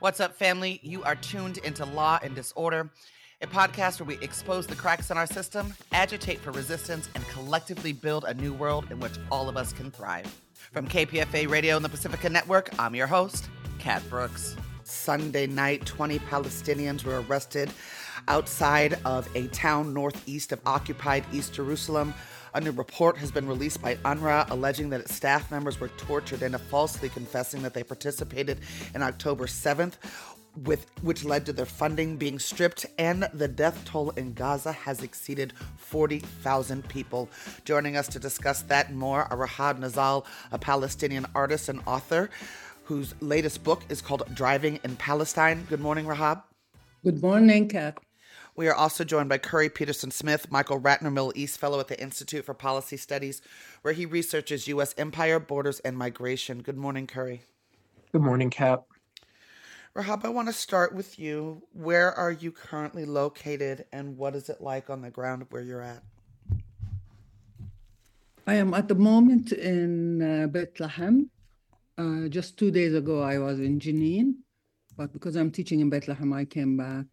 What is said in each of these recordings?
What's up, family? You are tuned into Law and Disorder, a podcast where we expose the cracks in our system, agitate for resistance, and collectively build a new world in which all of us can thrive. From KPFA Radio and the Pacifica Network, I'm your host, Kat Brooks. Sunday night, 20 Palestinians were arrested outside of a town northeast of occupied East Jerusalem. A new report has been released by UNRWA alleging that its staff members were tortured into falsely confessing that they participated in October 7th, which led to their funding being stripped, and the death toll in Gaza has exceeded 40,000 people. Joining us to discuss that and more are Rahab Nazal, a Palestinian artist and author whose latest book is called Driving in Palestine. Good morning, Rahab. Good morning, Kat. We are also joined by Curry Peterson Smith, Michael Ratner Middle East Fellow at the Institute for Policy Studies, where he researches U.S. empire, borders, and migration. Good morning, Curry. Good morning, Kat. Rahab, I want to start with you. Where are you currently located, and what is it like on the ground where you're at? I am at the moment in Bethlehem. Just 2 days ago, I was in Jenin, but because I'm teaching in Bethlehem, I came back.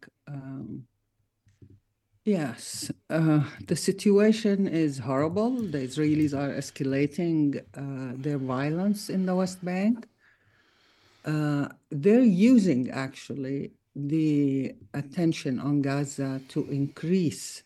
Yes, the situation is horrible. The Israelis are escalating their violence in the West Bank. They're using, actually, the attention on Gaza to increase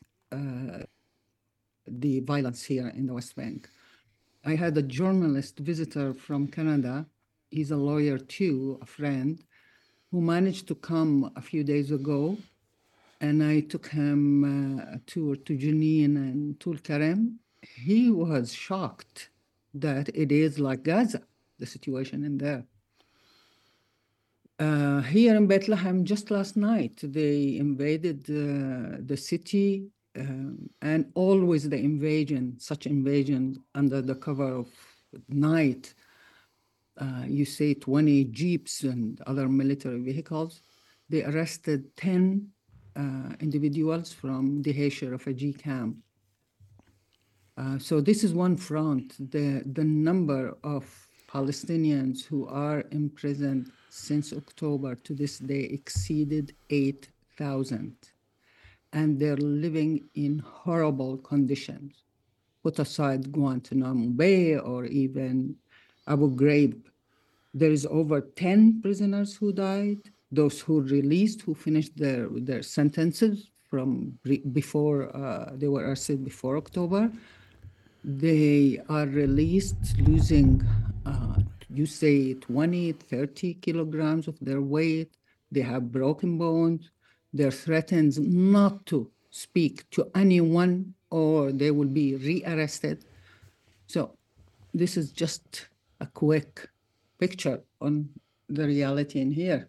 the violence here in the West Bank. I had a journalist visitor from Canada. He's a lawyer too, a friend, who managed to come a few days ago. And I took him a tour to Jenin and Tul Karem. He was shocked that it is like Gaza, the situation in there. Here in Bethlehem, just last night, they invaded the city, and always the invasion, such invasion under the cover of night, you say 20 jeeps and other military vehicles. They arrested 10 individuals from the Haitian refugee camp. So this is one front. The number of Palestinians who are imprisoned since October to this day exceeded 8,000. And they're living in horrible conditions. Put aside Guantanamo Bay or even Abu Ghraib. There is over 10 prisoners who died. Those who released, who finished their sentences from before they were arrested before October, they are released losing, you say 20, 30 kilograms of their weight. They have broken bones. They're threatened not to speak to anyone or they will be rearrested. So this is just a quick picture on the reality in here.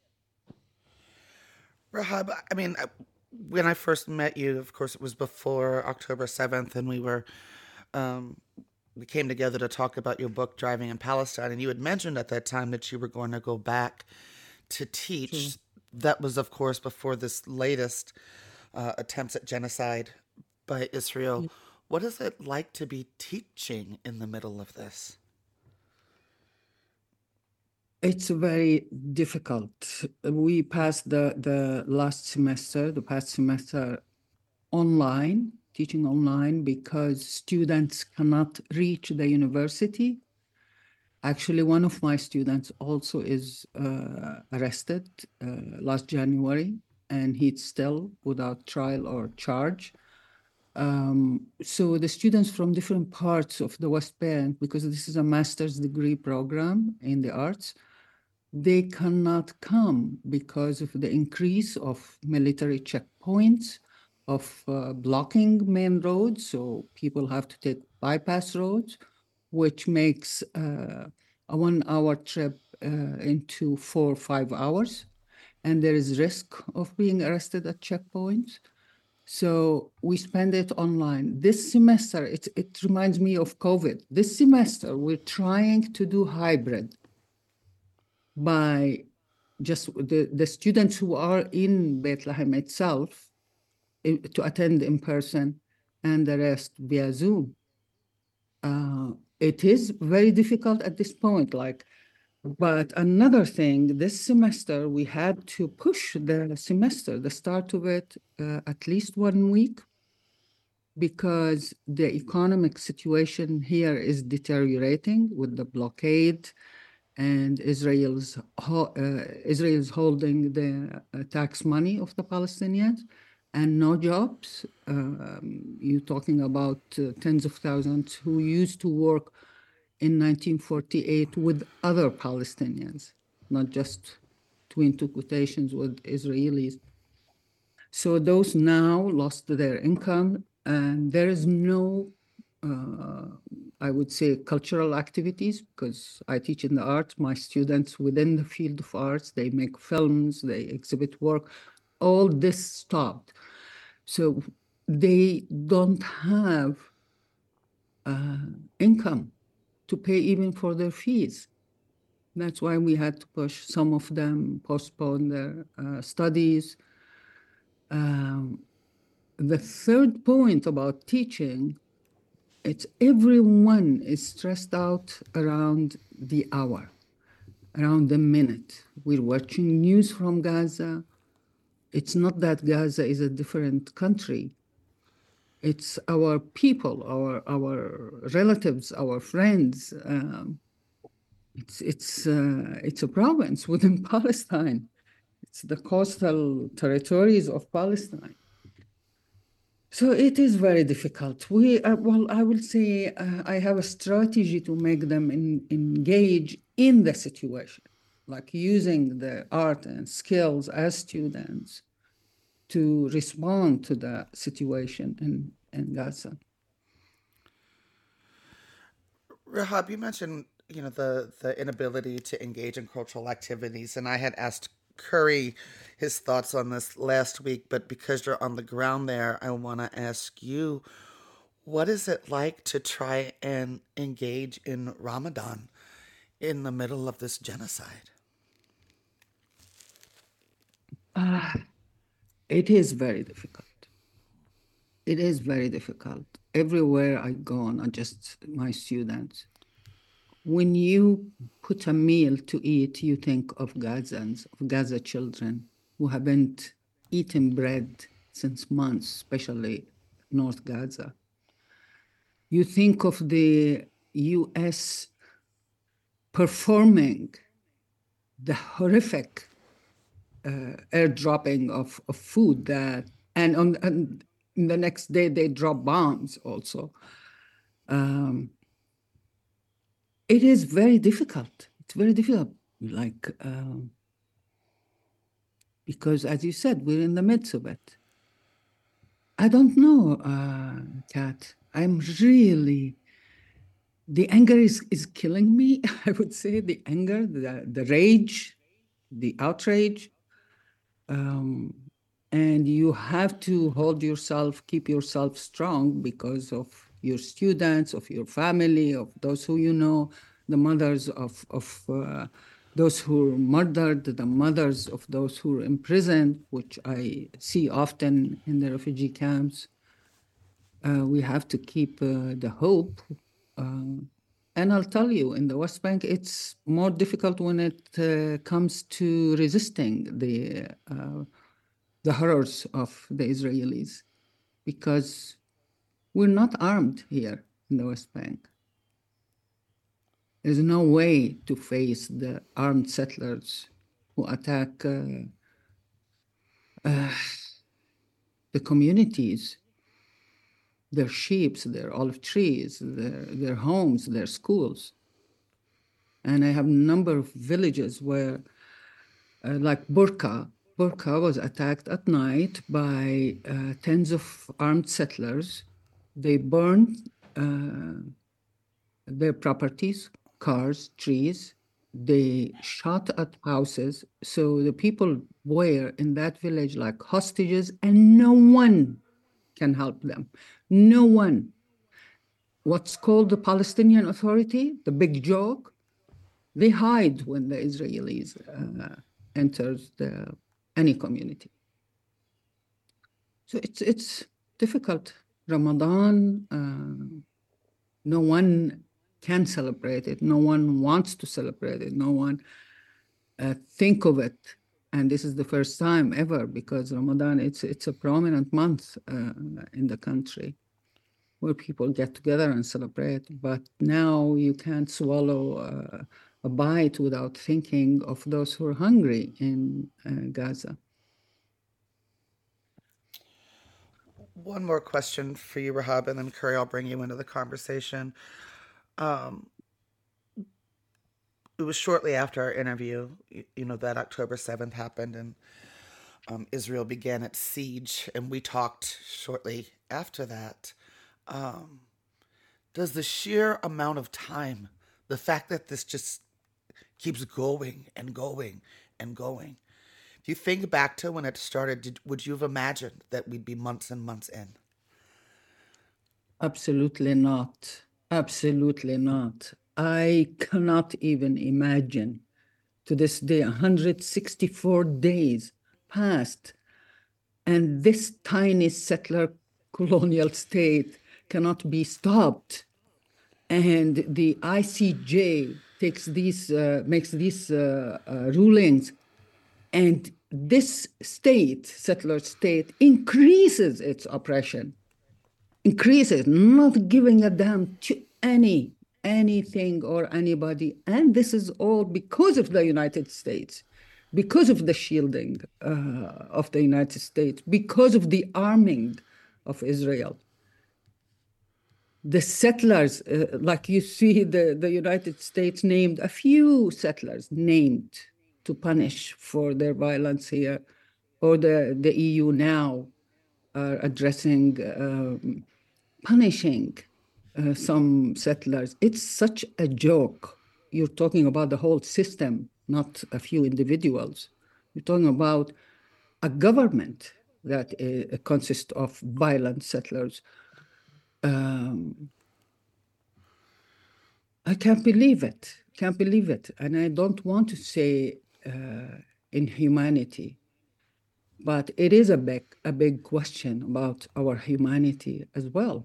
Rahab, I mean, when I first met you, of course, it was before October 7th, and we came together to talk about your book, Driving in Palestine, and you had mentioned at that time that you were going to go back to teach. Sure. That was, of course, before this latest attempts at genocide by Israel. Yeah. What is it like to be teaching in the middle of this? It's very difficult. We passed the past semester online, teaching online, because students cannot reach the university. Actually, one of my students also is arrested last January, and he's still without trial or charge. So the students from different parts of the West Bank, because this is a master's degree program in the arts, they cannot come because of the increase of military checkpoints, of blocking main roads. So people have to take bypass roads, which makes a 1 hour trip into 4 or 5 hours. And there is risk of being arrested at checkpoints. So we spend it online. This semester, it reminds me of COVID. This semester, we're trying to do hybrid by just the students who are in Bethlehem itself to attend in person and the rest via Zoom. It is very difficult at this point. Like But another thing, this semester, we had to push the semester, the start of it, at least 1 week, because the economic situation here is deteriorating with the blockade and Israel's holding the tax money of the Palestinians and no jobs. You're talking about tens of thousands who used to work in 1948 with other Palestinians, not just between two quotations with Israelis. So those now lost their income, and there is no, I would say, cultural activities, because I teach in the arts. My students within the field of arts, they make films, they exhibit work. All this stopped. So they don't have income to pay even for their fees. That's why we had to push some of them, postpone their studies. The third point about teaching, it's everyone is stressed out around the hour, around the minute. We're watching news from Gaza. It's not that Gaza is a different country. It's our people, our relatives, our friends. It's a province within Palestine. It's the coastal territories of Palestine. So it is very difficult. Well, I will say I have a strategy to make them engage in the situation, like using the art and skills as students to respond to the situation in Gaza. Rahab, you mentioned, the inability to engage in cultural activities, and I had asked Curry his thoughts on this last week, but because you're on the ground there, I want to ask you, what is it like to try and engage in Ramadan in the middle of this genocide? It is very difficult. It is very difficult. Everywhere I go, not just my students, when you put a meal to eat, you think of Gazans, of Gaza children who haven't eaten bread since months, especially North Gaza. You think of the US performing the horrific airdropping of food that, and the next day they drop bombs also. It is very difficult. It's very difficult, because as you said, we're in the midst of it. I don't know, Kat. I'm really, the anger is killing me. I would say the anger, the rage, the outrage. And you have to hold yourself, keep yourself strong because of your students, of your family, of those who you know, the mothers of those who were murdered, the mothers of those who were imprisoned, which I see often in the refugee camps. We have to keep the hope. And I'll tell you, in the West Bank, it's more difficult when it comes to resisting the horrors of the Israelis, because we're not armed here in the West Bank. There's no way to face the armed settlers who attack the communities, their sheep, their olive trees, their homes, their schools. And I have a number of villages where, like Burqa was attacked at night by tens of armed settlers. They burned their properties, cars, trees. They shot at houses. So the people were in that village like hostages, and no one can help them. No one. What's called the Palestinian Authority, the big joke, they hide when the Israelis enters any community. So it's difficult. Ramadan, no one can celebrate it. No one wants to celebrate it. No one think of it. And this is the first time ever, because Ramadan, it's a prominent month in the country where people get together and celebrate. But now you can't swallow a bite without thinking of those who are hungry in Gaza. One more question for you, Rahab, and then Curry, I'll bring you into the conversation. It was shortly after our interview, that October 7th happened, and Israel began its siege, and we talked shortly after that. Does the sheer amount of time, the fact that this just keeps going and going and going, if you think back to when it started, would you have imagined that we'd be months and months in? Absolutely not. Absolutely not. I cannot even imagine. To this day, 164 days passed, and this tiny settler colonial state cannot be stopped. And the ICJ makes these rulings, and this state, settler state, increases its oppression, not giving a damn to anything or anybody. And this is all because of the United States, because of the shielding of the United States, because of the arming of Israel. The settlers, like you see, the United States named a few settlers named to punish for their violence here, or the EU now are addressing punishing some settlers. It's such a joke. You're talking about the whole system, not a few individuals. You're talking about a government that consists of violent settlers. I can't believe it. And I don't want to say inhumanity, but it is a big question about our humanity as well,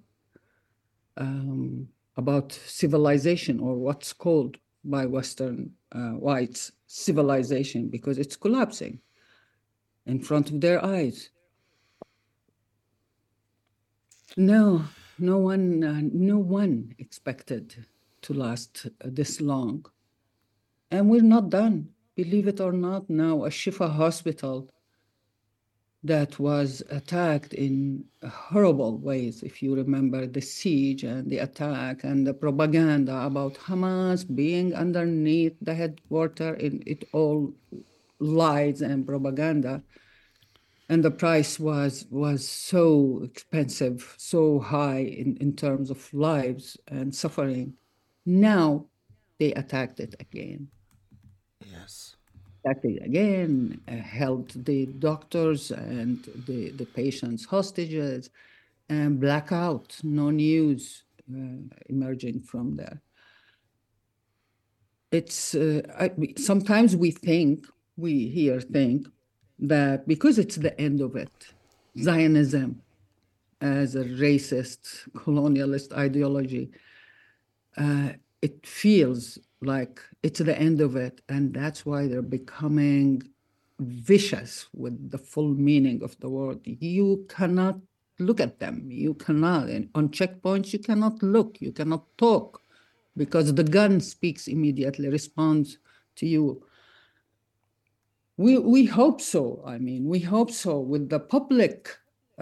about civilization, or what's called by Western whites civilization, because it's collapsing in front of their eyes. No one expected to last this long. And we're not done, believe it or not. Now, a Shifa hospital that was attacked in horrible ways, if you remember the siege and the attack and the propaganda about Hamas being underneath the headquarters, it all lies and propaganda. And the price was so expensive, so high in terms of lives and suffering. Now they attacked it again. Yes. Attacked it again, held the doctors and the patients hostages, and blackout, no news emerging from there. It's sometimes we think that because it's the end of it, Zionism as a racist, colonialist ideology, it feels like it's the end of it. And that's why they're becoming vicious with the full meaning of the word. You cannot look at them. You cannot. And on checkpoints, you cannot look. You cannot talk, because the gun speaks immediately, responds to you. We hope so. I mean, we hope so with the public,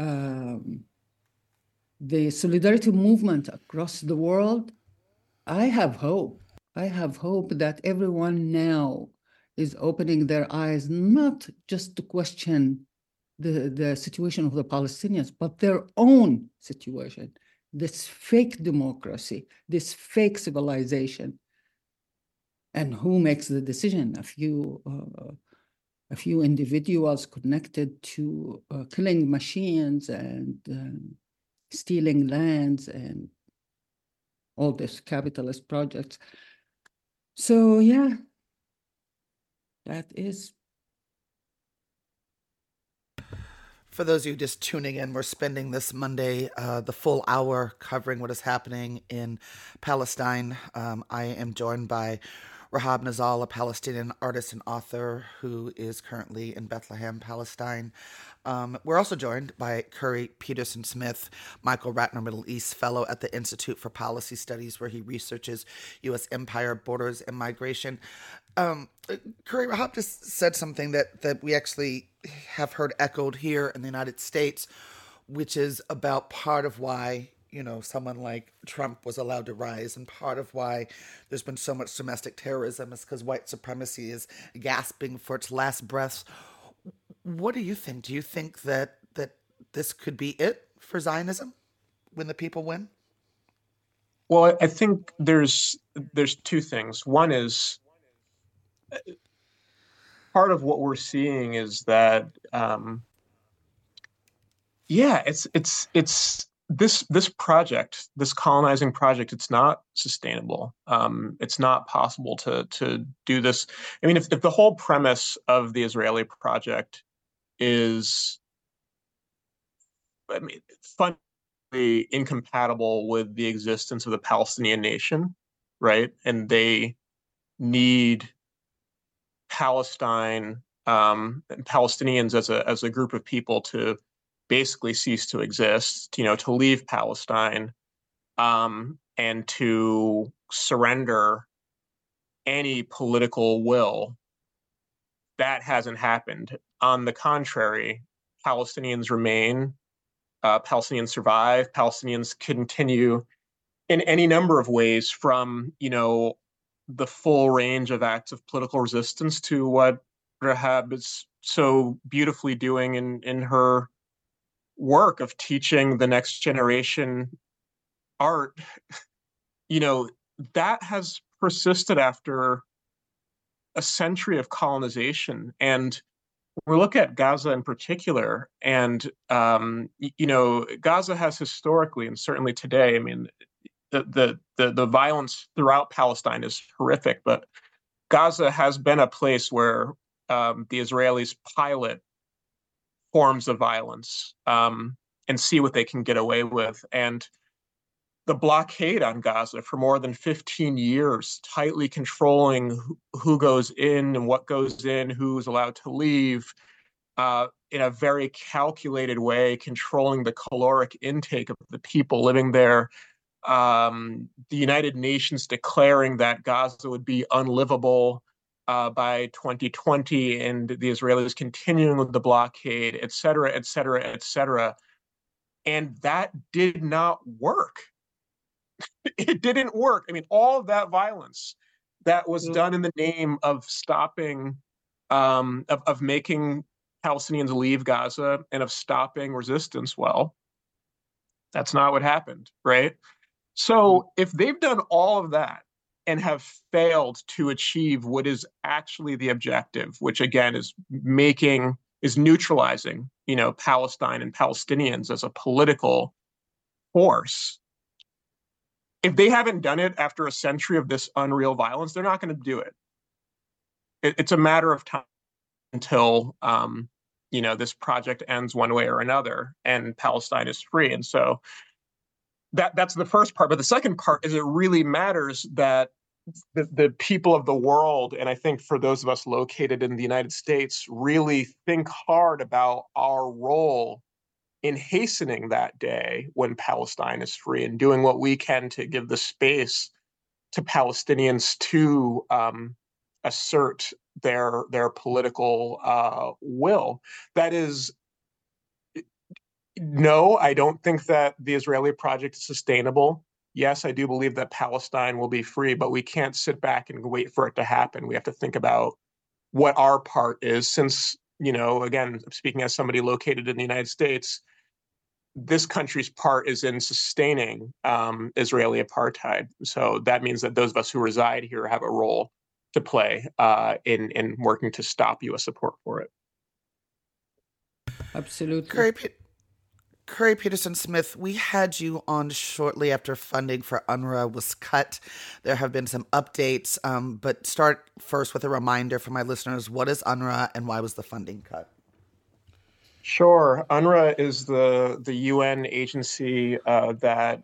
the solidarity movement across the world. I have hope. I have hope that everyone now is opening their eyes, not just to question the situation of the Palestinians, but their own situation, this fake democracy, this fake civilization. And who makes the decision? A few individuals connected to killing machines and stealing lands and all these capitalist projects. So yeah, that is. For those of you just tuning in, we're spending this Monday the full hour covering what is happening in Palestine. I am joined by Rahab Nazal, a Palestinian artist and author who is currently in Bethlehem, Palestine. We're also joined by Curry Peterson Smith, Michael Ratner Middle East Fellow at the Institute for Policy Studies, where he researches U.S. empire, borders, and migration. Curry, Rahab just said something that we actually have heard echoed here in the United States, which is about part of why someone like Trump was allowed to rise, and part of why there's been so much domestic terrorism is because white supremacy is gasping for its last breaths. What do you think? Do you think that this could be it for Zionism when the people win? Well, I think there's two things. One is part of what we're seeing is that, it's this project, this colonizing project. It's not sustainable. It's not possible to do this. I mean, if the whole premise of the Israeli project is, fundamentally incompatible with the existence of the Palestinian nation, right? And they need Palestine and Palestinians as a group of people to basically cease to exist, to leave Palestine, and to surrender any political will. That hasn't happened. On the contrary, Palestinians remain, Palestinians survive, Palestinians continue in any number of ways, from, the full range of acts of political resistance to what Rahab is so beautifully doing in her work of teaching the next generation art. That has persisted after a century of colonization. And we look at Gaza in particular, and Gaza has historically, and certainly today, I mean, the violence throughout Palestine is horrific, but Gaza has been a place where the Israelis pilot forms of violence and see what they can get away with. And the blockade on Gaza for more than 15 years, tightly controlling who goes in and what goes in, who's allowed to leave, in a very calculated way, controlling the caloric intake of the people living there. The United Nations declaring that Gaza would be unlivable by 2020, and the Israelis continuing with the blockade, et cetera, et cetera, et cetera. And that did not work. It didn't work. I mean, all of that violence that was done in the name of stopping, of making Palestinians leave Gaza and of stopping resistance, well, that's not what happened, right? So if they've done all of that and have failed to achieve what is actually the objective, which again is neutralizing, Palestine and Palestinians as a political force, if they haven't done it after a century of this unreal violence, they're not going to do it. It's a matter of time until, this project ends one way or another and Palestine is free. And so that's the first part. But the second part is it really matters that the people of the world, and I think for those of us located in the United States, really think hard about our role in hastening that day when Palestine is free and doing what we can to give the space to Palestinians to assert their political will. That is, no, I don't think that the Israeli project is sustainable. Yes, I do believe that Palestine will be free, but we can't sit back and wait for it to happen. We have to think about what our part is, since, again, speaking as somebody located in the United States, this country's part is in sustaining Israeli apartheid. So that means that those of us who reside here have a role to play in working to stop U.S. support for it. Absolutely. Curry Peterson Smith, we had you on shortly after funding for UNRWA was cut. There have been some updates, but start first with a reminder for my listeners. What is UNRWA and why was the funding cut? Sure. UNRWA is the UN agency that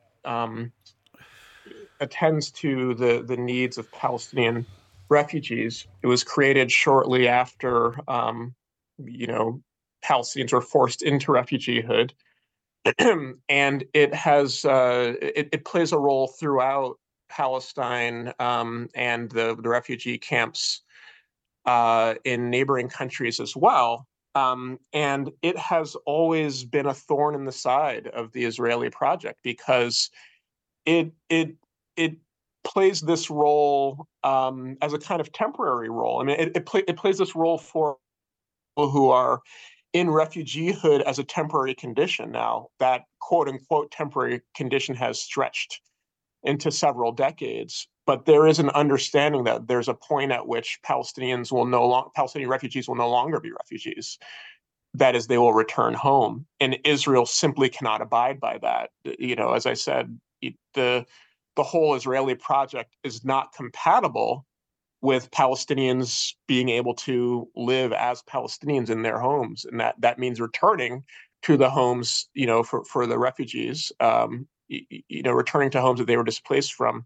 attends to the needs of Palestinian refugees. It was created shortly after, you know, Palestinians were forced into refugeehood, and it plays a role throughout Palestine and the refugee camps in neighboring countries as well. And it has always been a thorn in the side of the Israeli project because it plays this role as a kind of temporary role. I mean, it plays this role for people who are in refugeehood as a temporary condition. Now, that quote unquote temporary condition has stretched into several decades, but there is an understanding that there's a point at which Palestinian refugees will no longer be refugees. That is, they will return home, and Israel simply cannot abide by that. As I said, the whole Israeli project is not compatible with Palestinians being able to live as Palestinians in their homes, and that means returning to the homes, for the refugees, returning to homes that they were displaced from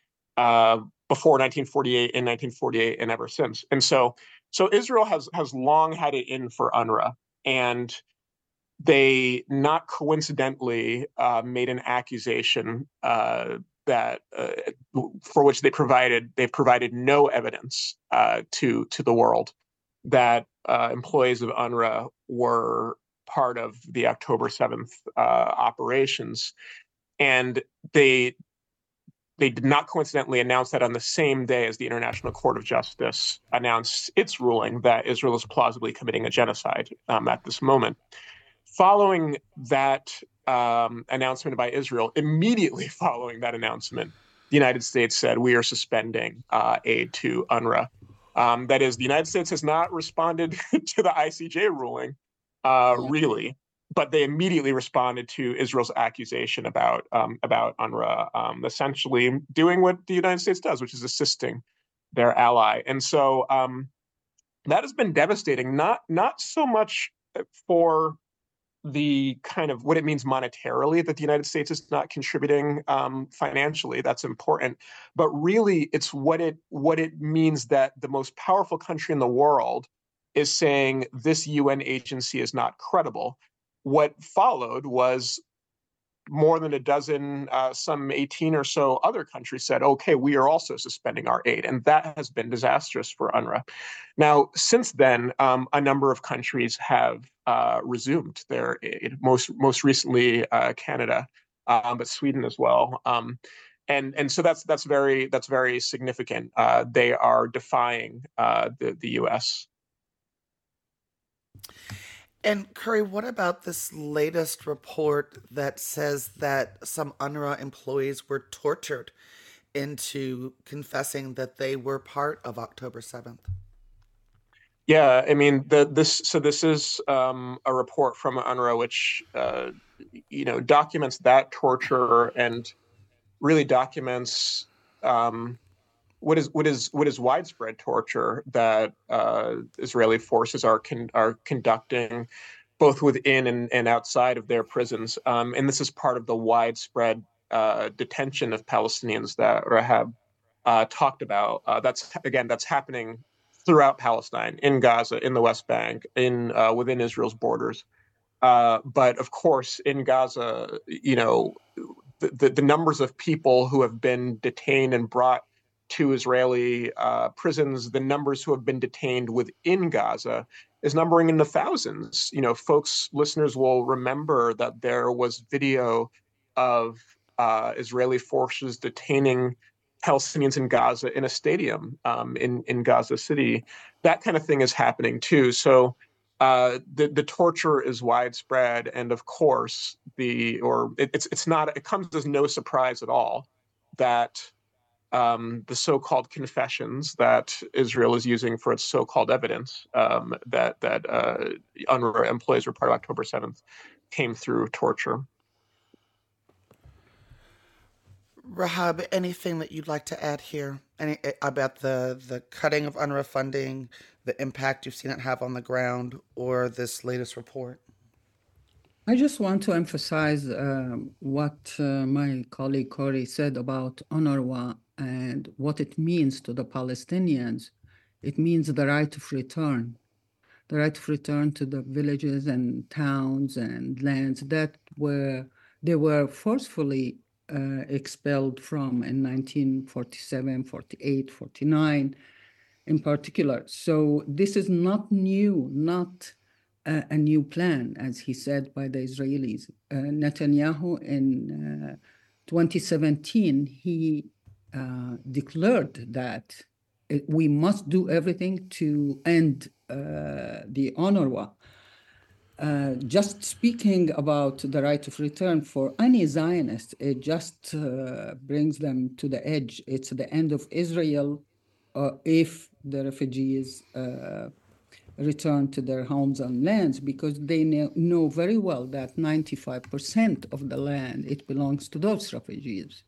before 1948 and 1948 and ever since. And so Israel has long had it in for UNRWA, and they not coincidentally made an accusation that for which they've provided no evidence to the world that employees of UNRWA were part of the October 7th operations, and they did not coincidentally announce that on the same day as the International Court of Justice announced its ruling that Israel is plausibly committing a genocide at this moment. Following that announcement by Israel, immediately following that announcement, the United States said, we are suspending aid to UNRWA. That is, the United States has not responded to the ICJ ruling, really, but they immediately responded to Israel's accusation about UNRWA, essentially doing what the United States does, which is assisting their ally. And so that has been devastating, not so much for the kind of what it means monetarily that the United States is not contributing financially. That's important, but really it's what it means that the most powerful country in the world is saying this UN agency is not credible. What followed was more than a dozen, some 18 or so other countries said, okay, we are also suspending our aid. And that has been disastrous for UNRWA. Now, since then, a number of countries have resumed their aid, most recently Canada, but Sweden as well. And so that's very significant. They are defying the US. And Curry, what about this latest report that says that some UNRWA employees were tortured into confessing that they were part of October 7th? Yeah, I mean, this is a report from UNRWA which documents that torture and really documents what is widespread torture that Israeli forces are conducting both within and outside of their prisons. And this is part of the widespread detention of Palestinians that Rahab talked about. That's happening throughout Palestine, in Gaza, in the West Bank, within Israel's borders. But of course, in Gaza, the numbers of people who have been detained and brought to Israeli prisons, the numbers who have been detained within Gaza is numbering in the thousands. Listeners will remember that there was video of Israeli forces detaining Palestinians in Gaza in a stadium in Gaza City. That kind of thing is happening too. So the torture is widespread, and of course it comes as no surprise at all that the so-called confessions that Israel is using for its so-called evidence that UNRWA employees were part of October 7th came through torture. Rahab, anything that you'd like to add here about the cutting of UNRWA funding, the impact you've seen it have on the ground, or this latest report? I just want to emphasize what my colleague Corey said about UNRWA and what it means to the Palestinians. It means the right of return, the right of return to the villages and towns and lands that they were forcefully expelled from in 1947, 48, 49 in particular. So this is not new, not a new plan, as he said, by the Israelis. Netanyahu in 2017, he declared that we must do everything to end the UNRWA. Just speaking about the right of return for any Zionist, it just brings them to the edge. It's the end of Israel if the refugees return to their homes and lands, because they know very well that 95% of the land, it belongs to those refugees.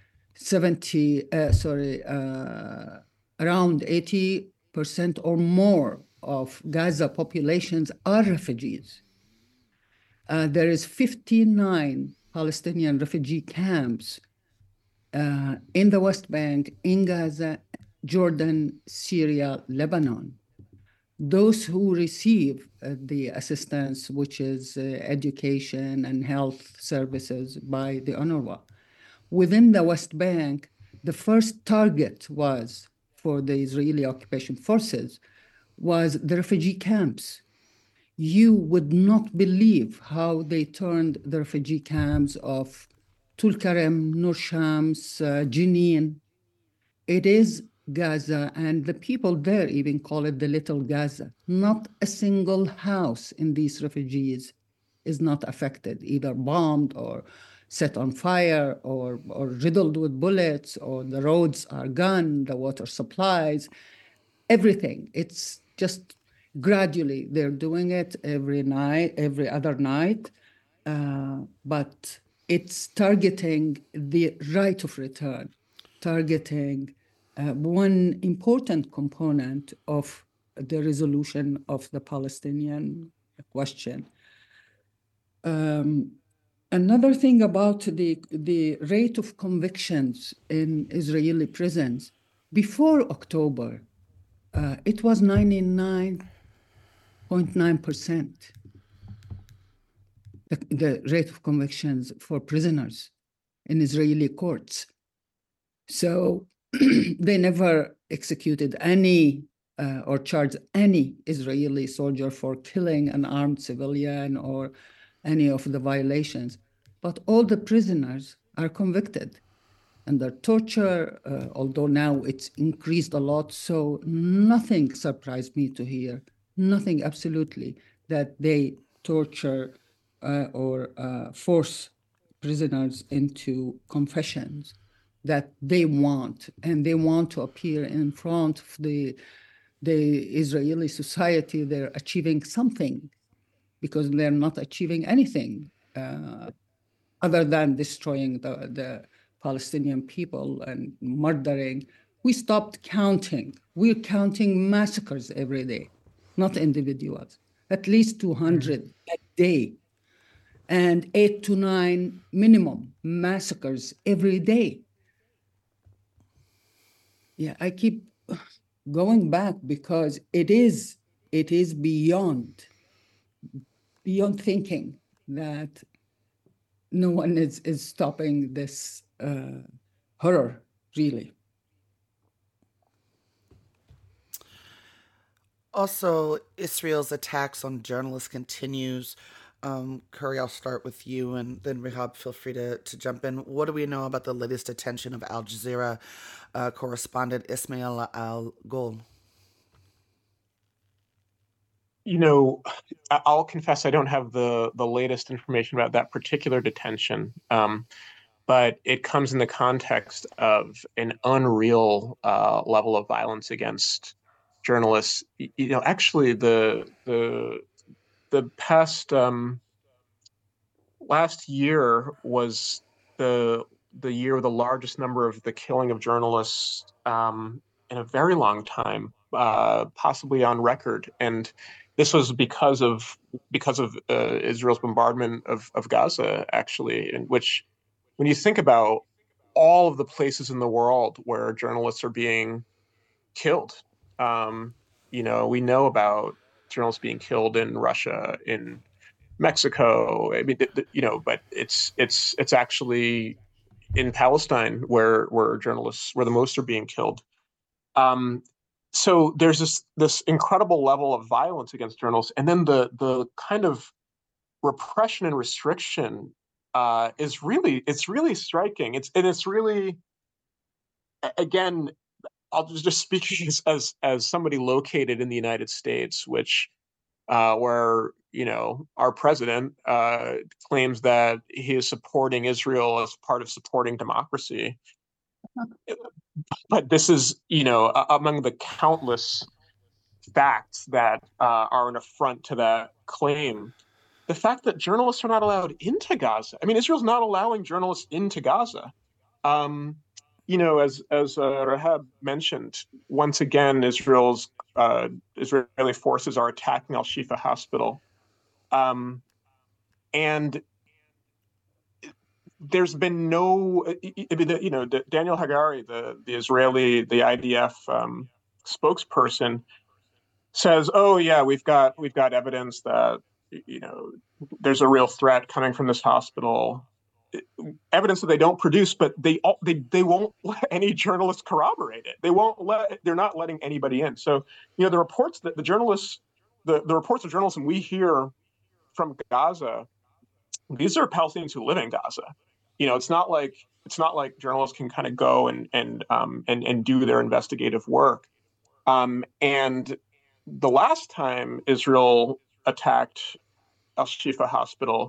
Around 80% or more of Gaza populations are refugees. There is 59 Palestinian refugee camps in the West Bank, in Gaza, Jordan, Syria, Lebanon. Those who receive the assistance, which is education and health services by the UNRWA. Within the West Bank, the first target was for the Israeli occupation forces was the refugee camps. You would not believe how they turned the refugee camps of Tulkarem, Nur Shams, Jenin. It is Gaza, and the people there even call it the Little Gaza. Not a single house in these refugees is not affected, either bombed or set on fire or riddled with bullets, or the roads are gone, the water supplies, everything. It's just gradually they're doing it every night, every other night, but it's targeting the right of return, targeting one important component of the resolution of the Palestinian question. Another thing about the rate of convictions in Israeli prisons, before October, it was 99.9%, the rate of convictions for prisoners in Israeli courts. So they never executed any or charged any Israeli soldier for killing an armed civilian or any of the violations. But all the prisoners are convicted under torture, although now it's increased a lot. So nothing surprised me to hear, nothing absolutely, that they torture or force prisoners into confessions that they want, and they want to appear in front of the Israeli society. They're achieving something, because they're not achieving anything other than destroying the Palestinian people and murdering. We stopped counting. We're counting massacres every day, not individuals, at least 200 a day, and 8 to 9 minimum massacres every day. Yeah, I keep going back because it is beyond thinking that no one is stopping this horror, really. Also, Israel's attacks on journalists continues. Curry, I'll start with you, and then Rehab, feel free to jump in. What do we know about the latest detention of Al Jazeera correspondent Ismail Al-Gol? You know, I'll confess I don't have the latest information about that particular detention, but it comes in the context of an unreal level of violence against journalists. You know, actually, the past last year was the year with the largest number of the killing of journalists in a very long time, possibly on record. And this was because of Israel's bombardment of Gaza, actually, in which, when you think about all of the places in the world where journalists are being killed, we know about journalists being killed in Russia, in Mexico. I mean, but it's actually in Palestine where the most are being killed. So there's this incredible level of violence against journalists, and then the kind of repression and restriction it's really striking. It's really, again, I'll just speak as somebody located in the United States, which where our president claims that he is supporting Israel as part of supporting democracy. But this is, among the countless facts that are an affront to that claim. The fact that journalists are not allowed into Gaza. I mean, Israel's not allowing journalists into Gaza. As Rahab mentioned, once again, Israeli forces are attacking Al-Shifa Hospital, and there's been no, Daniel Hagari, the IDF spokesperson, says, "Oh yeah, we've got evidence that there's a real threat coming from this hospital." Evidence that they don't produce, but they won't let any journalists corroborate it. They're not letting anybody in. So the reports that the reports of journalism we hear from Gaza, these are Palestinians who live in Gaza. It's not like journalists can kind of go and do their investigative work. And the last time Israel attacked Al-Shifa Hospital,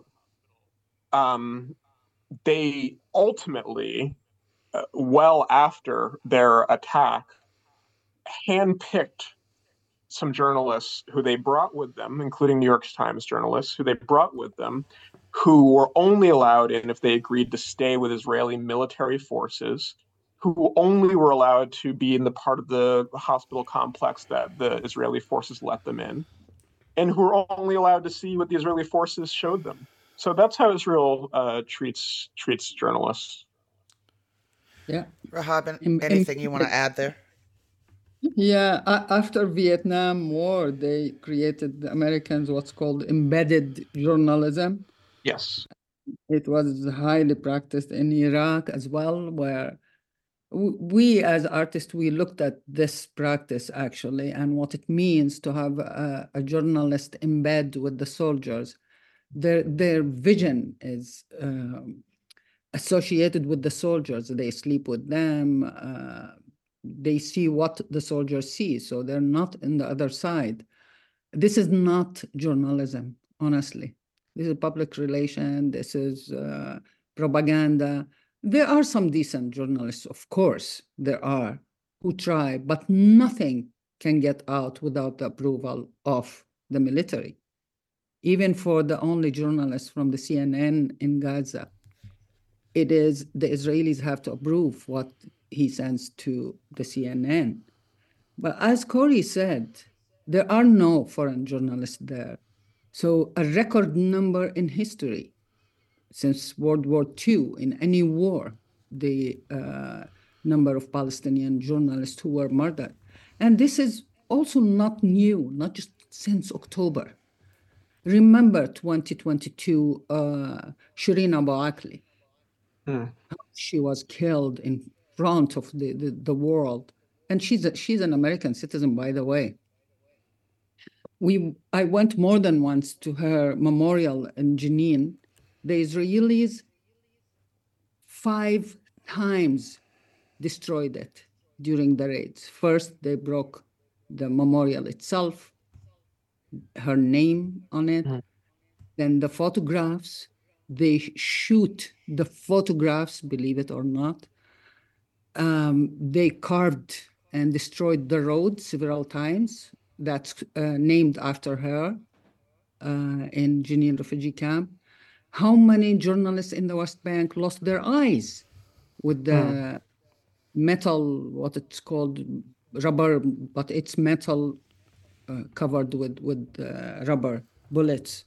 they ultimately, well after their attack, handpicked some journalists who they brought with them, including New York Times journalists, who they brought with them, who were only allowed in if they agreed to stay with Israeli military forces, who only were allowed to be in the part of the hospital complex that the Israeli forces let them in, and who were only allowed to see what the Israeli forces showed them. So that's how Israel treats journalists. Yeah. Rahab, anything you want to add there? Yeah, after Vietnam War, they created, the Americans, what's called embedded journalism. Yes. It was highly practiced in Iraq as well, where we as artists, we looked at this practice actually, and what it means to have a journalist embed with the soldiers. Their vision is associated with the soldiers. They sleep with them. They see what the soldiers see, so they're not in the other side. This is not journalism, honestly. This is public relation. This is propaganda. There are some decent journalists, of course, there are, who try, but nothing can get out without the approval of the military. Even for the only journalist from the CNN in Gaza, it is the Israelis have to approve what he sends to the CNN. But as Corey said, there are no foreign journalists there. So a record number in history since World War II, in any war, the number of Palestinian journalists who were murdered. And this is also not new, not just since October. Remember 2022, Shireen Abu Akleh. She was killed in front of the world. And she's an American citizen, by the way. I went more than once to her memorial in Jenin. The Israelis 5 times destroyed it during the raids. First, they broke the memorial itself, her name on it. Then the photographs, they shoot the photographs, believe it or not. They carved and destroyed the road several times. That's named after her in Jenin refugee camp. How many journalists in the West Bank lost their eyes with the metal, what it's called, rubber, but it's metal covered with rubber bullets.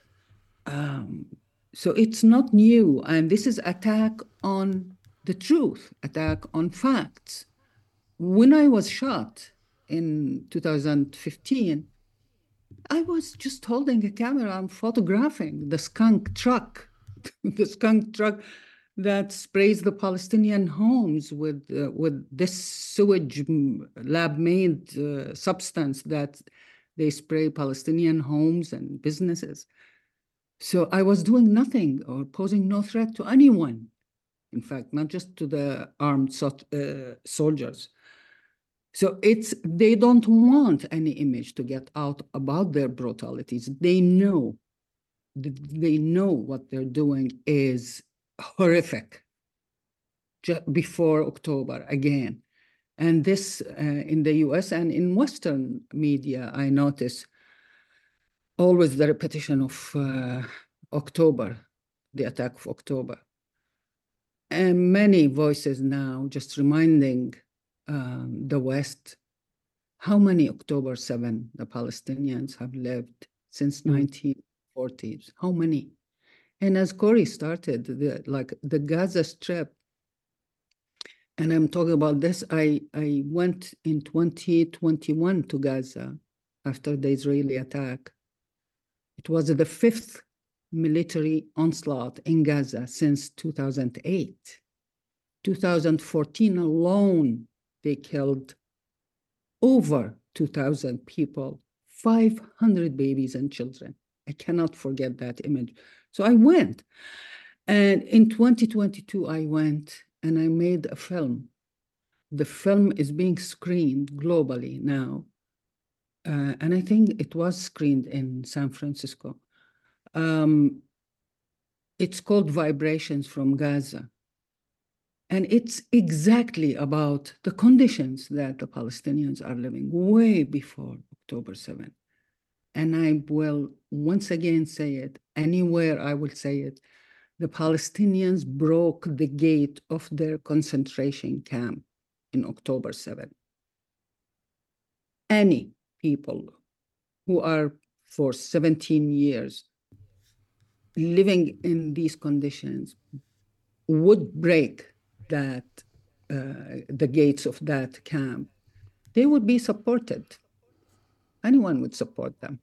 So it's not new, and this is attack on the truth, attack on facts. When I was shot in 2015, I was just holding a camera and photographing the skunk truck, the skunk truck that sprays the Palestinian homes with this sewage lab-made substance that they spray Palestinian homes and businesses. So I was doing nothing or posing no threat to anyone. In fact, not just to the armed soldiers. So they don't want any image to get out about their brutalities. They know what they're doing is horrific. Just before October again. And this in the US and in Western media, I notice always the repetition of October, the attack of October. And many voices now just reminding the West how many October 7 the Palestinians have lived since 1940s. How many? And as Corey started, the Gaza Strip, and I'm talking about this, I went in 2021 to Gaza after the Israeli attack. It was the 5th military onslaught in Gaza since 2008. 2014 alone, they killed over 2,000 people, 500 babies and children. I cannot forget that image. So I went. And in 2022, I went and I made a film. The film is being screened globally now. And I think it was screened in San Francisco. It's called Vibrations from Gaza. And it's exactly about the conditions that the Palestinians are living way before October 7. And I will once again say it, anywhere I will say it, the Palestinians broke the gate of their concentration camp in October 7. Any people who are for 17 years living in these conditions would break that the gates of that camp, they would be supported. Anyone would support them.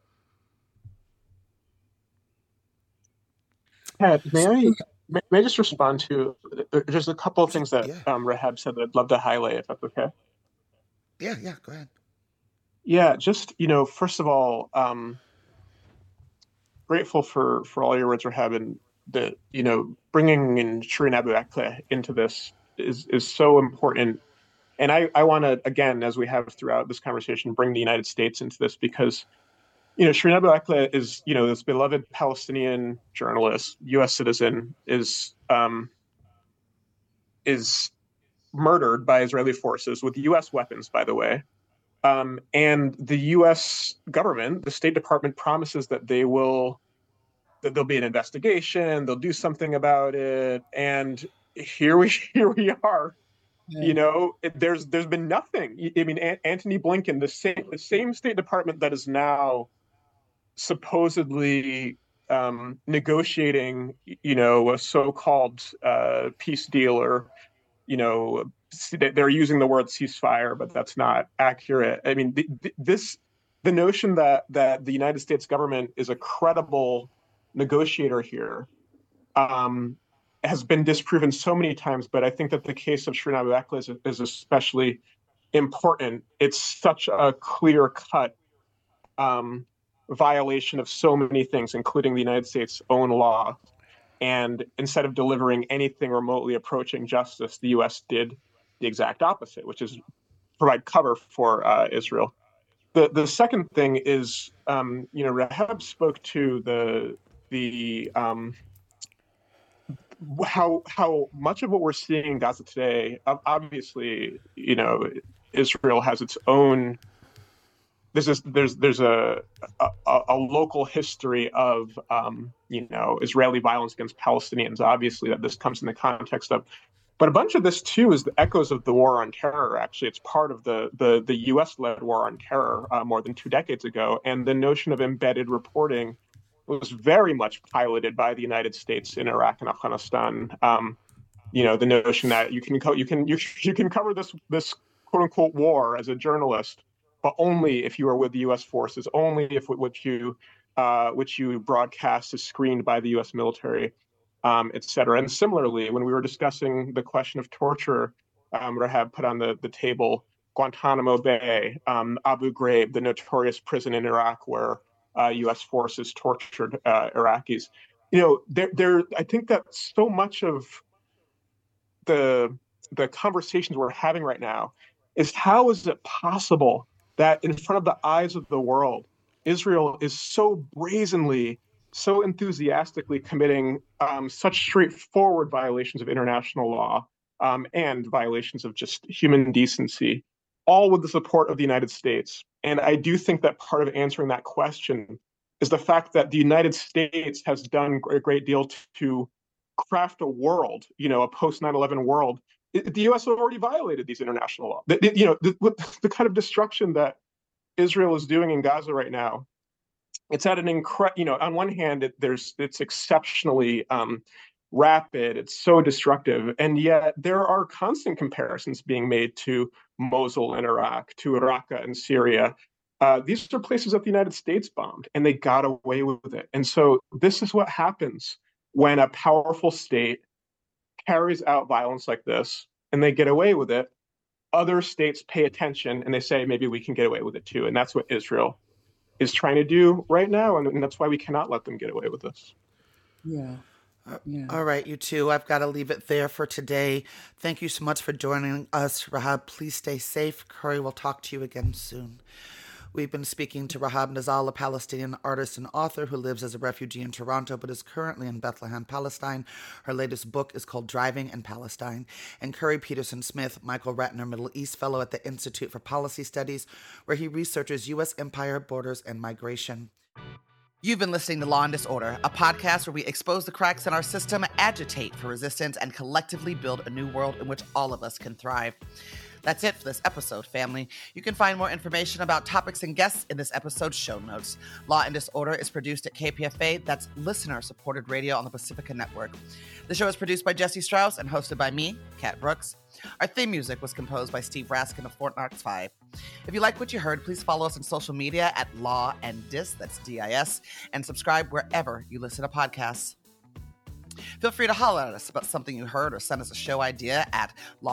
May I just respond to just a couple of things that Rahab said that I'd love to highlight, if that's okay? Yeah, go ahead. Yeah, just, first of all, grateful for all your words, Rahab, and the, bringing in Shireen Abu Akleh into this is so important. And I want to, again, as we have throughout this conversation, bring the United States into this because, Shireen Abu Akleh is, this beloved Palestinian journalist, U.S. citizen, is murdered by Israeli forces with U.S. weapons, by the way. And the U.S. government, the State Department, promises that there'll be an investigation, they'll do something about it, and here we are. Yeah. There's been nothing. I mean, Antony Blinken, the same State Department that is now supposedly negotiating, a so-called peace deal, or they're using the word ceasefire, but that's not accurate. I mean, the notion that the United States government is a credible negotiator here has been disproven so many times, but I think that the case of Shireen Abu Akleh is especially important. It's such a clear-cut violation of so many things, including the United States' own law. And instead of delivering anything remotely approaching justice, the U.S. did the exact opposite, which is provide cover for Israel. The second thing is, Rahab spoke to the how much of what we're seeing in Gaza today, obviously, Israel has its own. There's a local history of Israeli violence against Palestinians. Obviously, that this comes in the context of But a bunch of this too is the echoes of the war on terror. Actually, it's part of the U.S.-led war on terror more than 2 decades ago, and the notion of embedded reporting was very much piloted by the United States in Iraq and Afghanistan. The notion that you can cover this quote unquote war as a journalist, but only if you are with the U.S. forces, only if which you broadcast is screened by the U.S. military, et cetera. And similarly, when we were discussing the question of torture, Rahab put on the table Guantanamo Bay, Abu Ghraib, the notorious prison in Iraq where U.S. forces tortured Iraqis. I think that so much of the conversations we're having right now is how is it possible that in front of the eyes of the world, Israel is so brazenly, so enthusiastically committing such straightforward violations of international law and violations of just human decency, all with the support of the United States. And I do think that part of answering that question is the fact that the United States has done a great deal to craft a world, a post 9/11 world. The U.S. already violated these international laws. The kind of destruction that Israel is doing in Gaza right now, it's at an on one hand, it's exceptionally rapid, it's so destructive, and yet there are constant comparisons being made to Mosul in Iraq, to Raqqa in Syria. These are places that the United States bombed, and they got away with it. And so this is what happens when a powerful state carries out violence like this, and they get away with it. Other states pay attention, and they say, maybe we can get away with it too. And that's what Israel is trying to do right now, and that's why we cannot let them get away with this. Yeah. Yeah. All right, you two, I've got to leave it there for today. Thank you so much for joining us, Rahab. Please stay safe. Curry will talk to you again soon. We've been speaking to Rahab Nazal, a Palestinian artist and author who lives as a refugee in Toronto but is currently in Bethlehem, Palestine. Her latest book is called Driving in Palestine. And Curry Peterson Smith, Michael Ratner Middle East Fellow at the Institute for Policy Studies, where he researches U.S. empire, borders, and migration. You've been listening to Law and Disorder, a podcast where we expose the cracks in our system, agitate for resistance, and collectively build a new world in which all of us can thrive. That's it for this episode, family. You can find more information about topics and guests in this episode's show notes. Law and Disorder is produced at KPFA, that's listener-supported radio on the Pacifica Network. The show is produced by Jesse Strauss and hosted by me, Kat Brooks. Our theme music was composed by Steve Raskin of Fort Knox 5. If you like what you heard, please follow us on social media at Law and Dis, that's D-I-S, and subscribe wherever you listen to podcasts. Feel free to holler at us about something you heard or send us a show idea at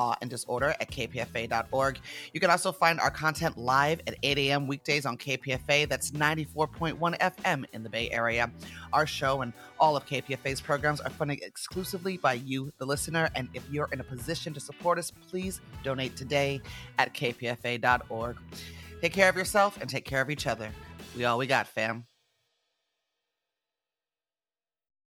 lawanddisorder@kpfa.org. You can also find our content live at 8 a.m. weekdays on KPFA. That's 94.1 FM in the Bay Area. Our show and all of KPFA's programs are funded exclusively by you, the listener. And if you're in a position to support us, please donate today at kpfa.org. Take care of yourself and take care of each other. We all we got, fam.